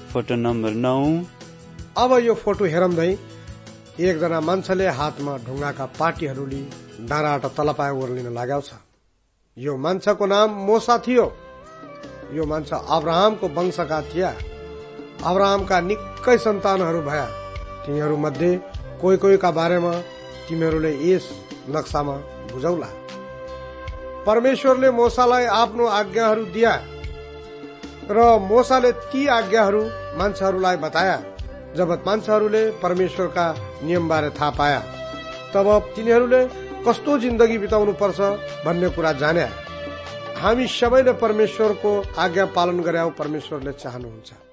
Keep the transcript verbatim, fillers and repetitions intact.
Photo number नौ। अब यो फोटो हेरम्दै एकजना मान्छेले हातमा ढुङ्गाका पाटीहरू लिई डाँडाबाट तलपाए ओर्लिन लागेको छ। यो मान्छेको नाम मोसा थियो। यो मान्छे अब्राहमको वंशका थिए। अब्राहमका निकै सन्तानहरू भया। तिनीहरू मध्ये कोही कोहीका बारेमा तिमीहरूले यस नक्सामा बुझौला। परमेश्वरले मोसालाई आफ्नो आज्ञाहरू दिया र मोसाले ती आज्ञाहरू मान्छेहरूलाई बताया। जब मान्छेहरूले परमेश्वरका नियमबारे थाहा पाया तब तिनीहरूले कस्तो जिन्दगी बिताउनु पर्छ भन्ने कुरा जाने। हामी सबैले परमेश्वरको आज्ञा पालन गरे परमेश्वरले चाहनुहुन्छ।